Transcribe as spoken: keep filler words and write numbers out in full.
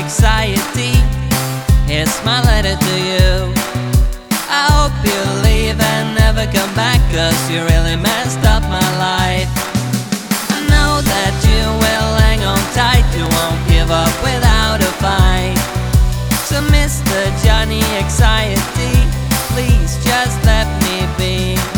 Anxiety, here's my letter to you. I hope you leave and never come back, 'cause you really messed up my life. I know that you will hang on tight, you won't give up without a fight. So Mister Johnny Anxiety, please just let me be.